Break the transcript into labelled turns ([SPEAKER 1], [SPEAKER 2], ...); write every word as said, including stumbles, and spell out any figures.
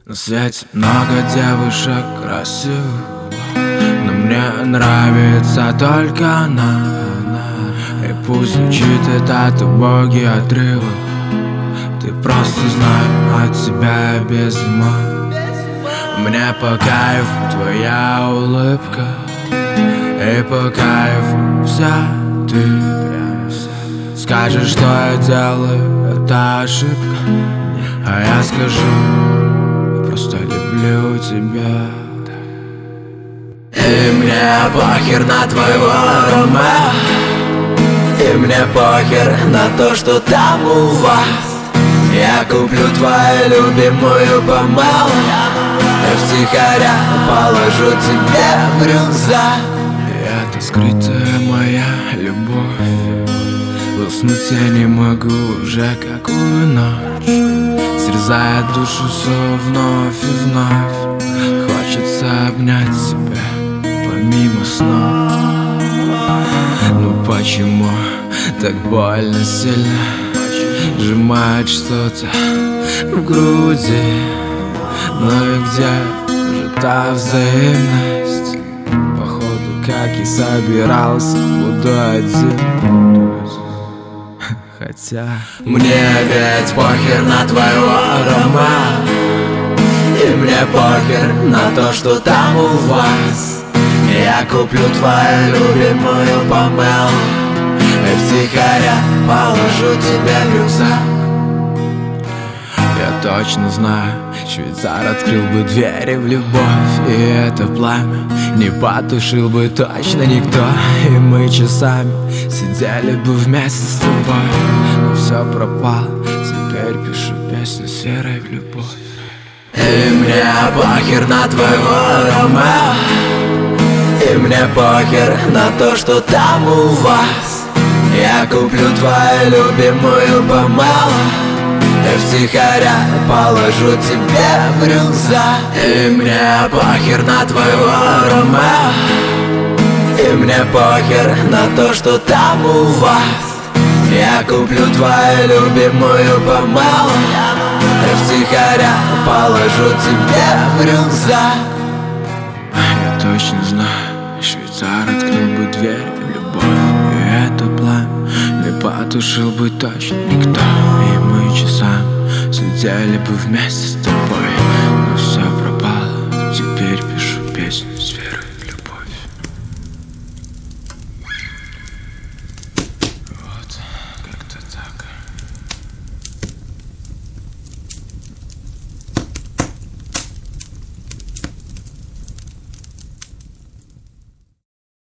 [SPEAKER 1] На свете много девушек красивых, но мне нравится только она, она. И пусть звучит этот убогий отрывок, ты просто знай, от тебя без ума. Мне по кайфу твоя улыбка, и по кайфу вся ты. Скажешь, что я делаю, это ошибка, а я скажу, просто люблю тебя. И мне похер на твоего Ромео, и мне похер на то, что там у вас. Я куплю твою любимую помелу, и втихаря положу тебе в рюкзак. И это скрытая моя любовь, уснуть я не могу уже какую ночь, срезая душу все вновь и вновь. Хочется обнять тебя помимо снов. Ну почему так больно сильно сжимает что-то в груди? Ну и где же та взаимность? Походу, как и собирался, буду один. Хотя мне ведь похер на твоего Ромео, и мне похер на то, что там у вас. Я куплю твою любимую помелу, и втихаря положу тебе в рюкзак. Я точно знаю, швейцар открыл бы двери в любовь, и это пламя не потушил бы точно никто. И мы часами сидели бы вместе с тобой, но все пропало, теперь пишу песню с верой в любовь. И мне похер на твоего Ромео, и мне похер на то, что там у вас. Я куплю твою любимую помелу, и втихаря положу тебе в рюкзак. И мне похер на твоего Ромео, и мне похер на то, что там у вас. Я куплю твою любимую помелу, и втихаря положу тебе в рюкзак. Я точно знаю, швейцар открыл бы дверь в любовь, и это пламя не потушил бы точно никто. И мы часами сидели бы вместе с тобой, но все пропало, теперь пишу песню.